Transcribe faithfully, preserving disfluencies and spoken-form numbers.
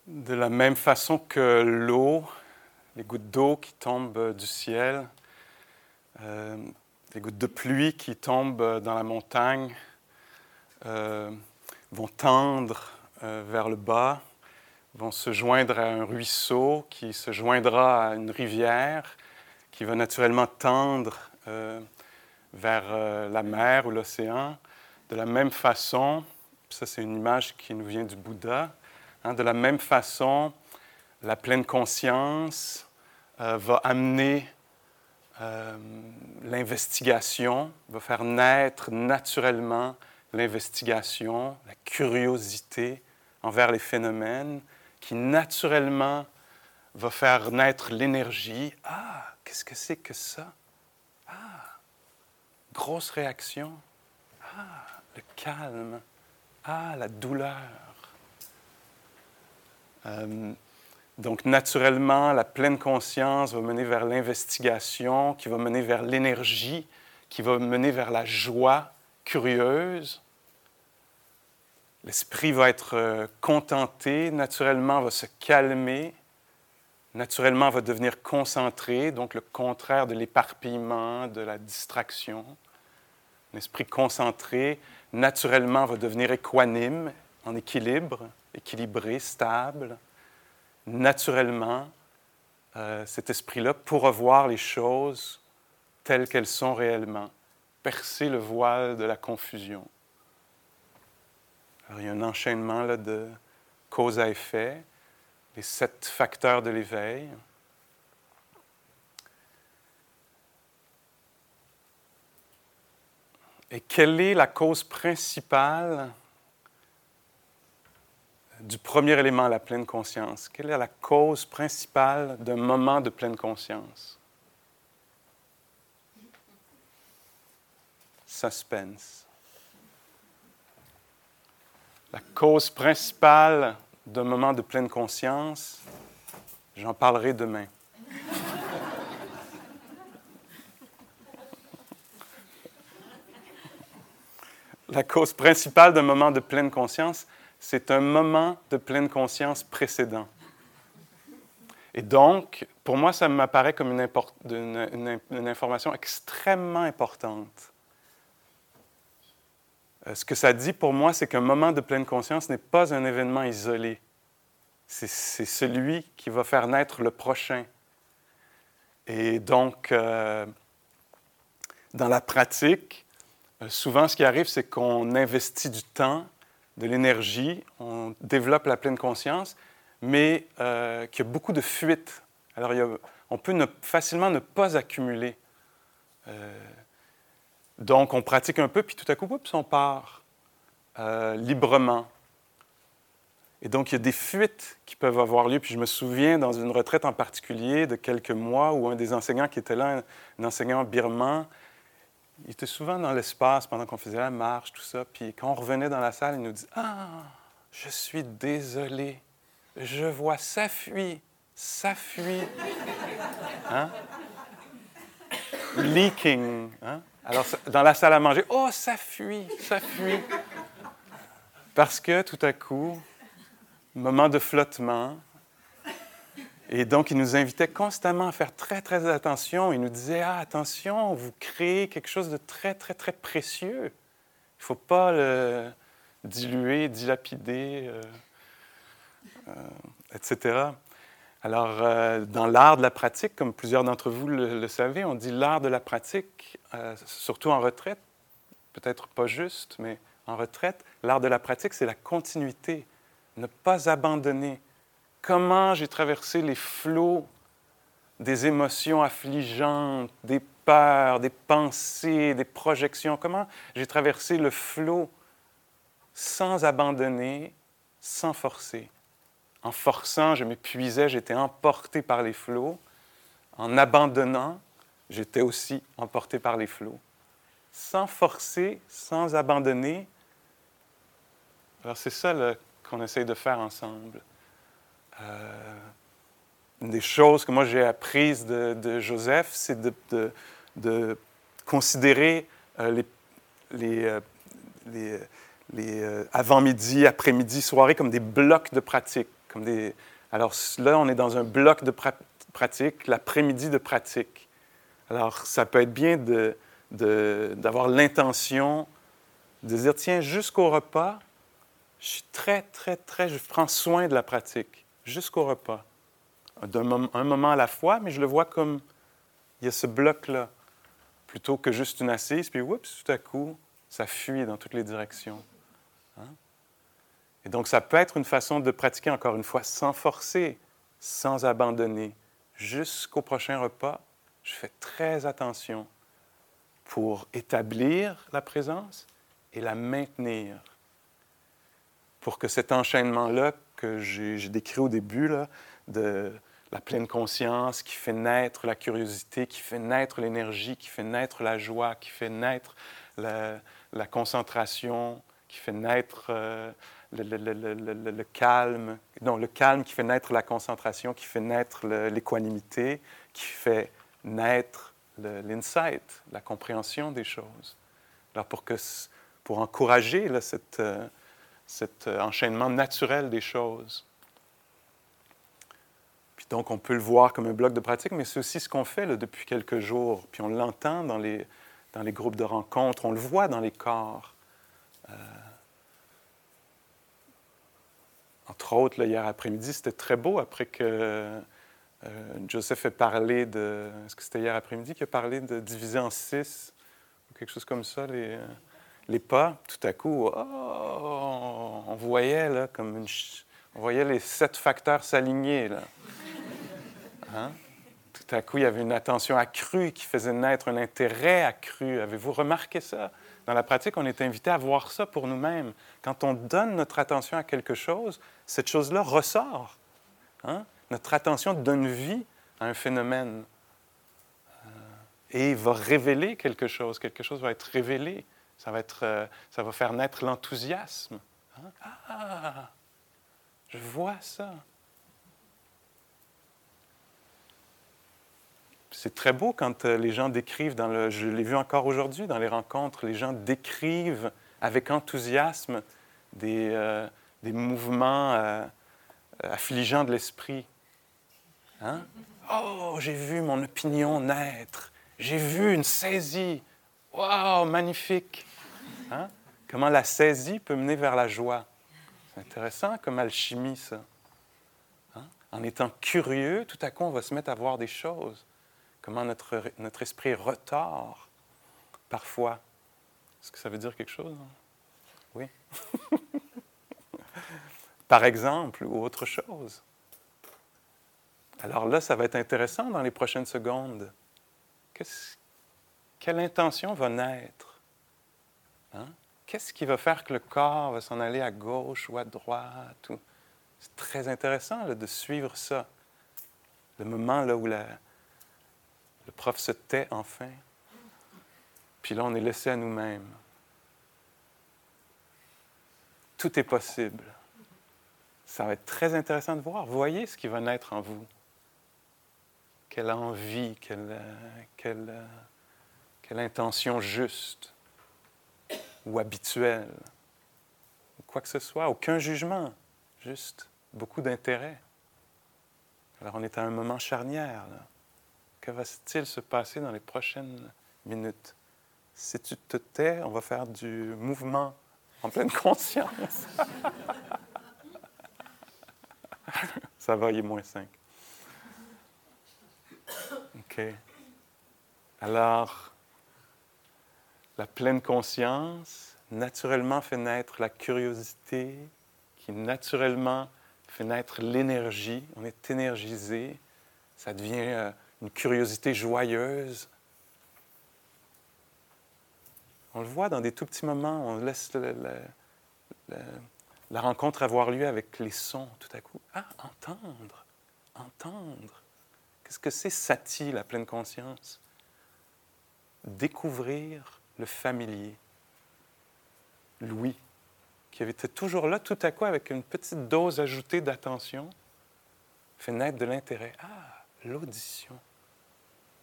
De la même façon que l'eau, les gouttes d'eau qui tombent du ciel, euh, les gouttes de pluie qui tombent dans la montagne, euh, vont tendre euh, vers le bas, vont se joindre à un ruisseau qui se joindra à une rivière qui va naturellement tendre euh, vers euh, la mer ou l'océan. De la même façon, ça c'est une image qui nous vient du Bouddha, hein, de la même façon, la pleine conscience euh, va amener euh, l'investigation, va faire naître naturellement l'investigation, la curiosité envers les phénomènes, qui naturellement va faire naître l'énergie. Ah, qu'est-ce que c'est que ça? Ah, grosse réaction. Ah, le calme. Ah, la douleur. Euh, donc, naturellement, la pleine conscience va mener vers l'investigation, qui va mener vers l'énergie, qui va mener vers la joie curieuse. L'esprit va être euh, contenté, naturellement va se calmer, naturellement va devenir concentré, donc le contraire de l'éparpillement, de la distraction. L'esprit concentré, naturellement, va devenir équanime, en équilibre, équilibré, stable. Naturellement, euh, cet esprit-là pourra voir les choses telles qu'elles sont réellement, percer le voile de la confusion. Alors, il y a un enchaînement là, de cause à effet, les sept facteurs de l'éveil. Et quelle est la cause principale du premier élément, la pleine conscience? Quelle est la cause principale d'un moment de pleine conscience? Suspense. La cause principale d'un moment de pleine conscience, j'en parlerai demain. La cause principale d'un moment de pleine conscience, c'est un moment de pleine conscience précédent. Et donc, pour moi, ça m'apparaît comme une, import- une, une, une information extrêmement importante. Euh, ce que ça dit pour moi, c'est qu'un moment de pleine conscience n'est pas un événement isolé. C'est, c'est celui qui va faire naître le prochain. Et donc, euh, dans la pratique, euh, souvent ce qui arrive, c'est qu'on investit du temps, de l'énergie, on développe la pleine conscience, mais euh, qu'il y a beaucoup de fuites. Alors, il y a, on peut ne, facilement ne pas accumuler. Euh, donc, on pratique un peu, puis tout à coup, oups, on part euh, librement. Et donc, il y a des fuites qui peuvent avoir lieu. Puis je me souviens, dans une retraite en particulier, de quelques mois, où un des enseignants qui était là, un, un enseignant birman, il était souvent dans l'espace pendant qu'on faisait la marche, tout ça. Puis quand on revenait dans la salle, il nous dit « Ah, je suis désolé, je vois ça fuit, ça fuit. » Hein? Leaking. Hein? Alors, dans la salle à manger, « Oh, ça fuit, ça fuit. » Parce que tout à coup, moment de flottement. Et donc, il nous invitait constamment à faire très, très attention. Il nous disait, ah, attention, vous créez quelque chose de très, très, très précieux. Il ne faut pas le diluer, dilapider, euh, euh, et cetera. Alors, euh, dans l'art de la pratique, comme plusieurs d'entre vous le, le savez, on dit l'art de la pratique, euh, surtout en retraite, peut-être pas juste, mais en retraite, l'art de la pratique, c'est la continuité, ne pas abandonner. Comment j'ai traversé les flots des émotions affligeantes, des peurs, des pensées, des projections. Comment j'ai traversé le flot sans abandonner, sans forcer. En forçant, je m'épuisais, j'étais emporté par les flots. En abandonnant, j'étais aussi emporté par les flots. Sans forcer, sans abandonner. Alors c'est ça là, qu'on essaye de faire ensemble. Euh, une des choses que moi j'ai apprises de, de Joseph, c'est de, de, de considérer euh, les, les, euh, les, les euh, avant-midi, après-midi, soirées comme des blocs de pratique. Comme des... Alors là, on est dans un bloc de pra- pratique, l'après-midi de pratique. Alors, ça peut être bien de, de, d'avoir l'intention de dire, tiens, jusqu'au repas, je suis très, très, très, je prends soin de la pratique, jusqu'au repas. D'un mom- un moment à la fois, mais je le vois comme, il y a ce bloc-là, plutôt que juste une assise, puis oups, tout à coup, ça fuit dans toutes les directions. Hein? Et donc, ça peut être une façon de pratiquer, encore une fois, sans forcer, sans abandonner. Jusqu'au prochain repas, je fais très attention pour établir la présence et la maintenir. Pour que cet enchaînement-là que j'ai, j'ai décrit au début, là, de la pleine conscience qui fait naître la curiosité, qui fait naître l'énergie, qui fait naître la joie, qui fait naître la, la concentration, qui fait naître euh, le, le, le, le, le, le calme, non, le calme qui fait naître la concentration, qui fait naître le, l'équanimité, qui fait naître le, l'insight, la compréhension des choses. Alors pour, que, pour encourager là, cette, euh, cet enchaînement naturel des choses. Puis donc, on peut le voir comme un bloc de pratique, mais c'est aussi ce qu'on fait là, depuis quelques jours. Puis on l'entend dans les, dans les groupes de rencontres, on le voit dans les corps. Euh, entre autres, là, hier après-midi, c'était très beau après que euh, Joseph ait parlé de... Est-ce que c'était hier après-midi qu'il a parlé de diviser en six, ou quelque chose comme ça, les, les pas? Tout à coup, oh, on voyait là, comme une... On voyait les sept facteurs s'aligner, là. Hein? Tout à coup, il y avait une attention accrue qui faisait naître un intérêt accru. Avez-vous remarqué ça? Dans la pratique, on est invité à voir ça pour nous-mêmes. Quand on donne notre attention à quelque chose, cette chose-là ressort. Hein? Notre attention donne vie à un phénomène euh, et va révéler quelque chose. Quelque chose va être révélé. Ça va, être, euh, ça va faire naître l'enthousiasme. Hein? Ah! Je vois ça. C'est très beau quand les gens décrivent, dans le, je l'ai vu encore aujourd'hui dans les rencontres, les gens décrivent avec enthousiasme des, euh, des mouvements euh, affligeants de l'esprit. Hein? Oh, j'ai vu mon opinion naître. J'ai vu une saisie. Wow, magnifique. Hein? Comment la saisie peut mener vers la joie. C'est intéressant comme alchimie, ça. Hein? En étant curieux, tout à coup, on va se mettre à voir des choses. Comment notre, notre esprit est retard, parfois. Est-ce que ça veut dire quelque chose? Oui. Par exemple, ou autre chose. Alors là, ça va être intéressant dans les prochaines secondes. Qu'est-ce, quelle intention va naître? Hein? Qu'est-ce qui va faire que le corps va s'en aller à gauche ou à droite? Ou... C'est très intéressant là, de suivre ça. Le moment là, où la... le prof se tait enfin. Puis là, on est laissé à nous-mêmes. Tout est possible. Ça va être très intéressant de voir. Voyez ce qui va naître en vous. Quelle envie, quelle, quelle, quelle intention juste ou habituelle, ou quoi que ce soit. Aucun jugement, juste beaucoup d'intérêt. Alors on est à un moment charnière, là. Que va-t-il se passer dans les prochaines minutes? Si tu te tais, on va faire du mouvement en pleine conscience. Ça va, il est moins cinq. OK. Alors, la pleine conscience naturellement fait naître la curiosité, qui naturellement fait naître l'énergie. On est énergisé. Ça devient euh, une curiosité joyeuse. On le voit dans des tout petits moments. On laisse le, le, le, la rencontre avoir lieu avec les sons tout à coup. Ah, entendre, entendre. Qu'est-ce que c'est sati, la pleine conscience? Découvrir le familier. L'ouïe, qui était toujours là, tout à coup, avec une petite dose ajoutée d'attention, fait naître de l'intérêt. Ah, l'audition.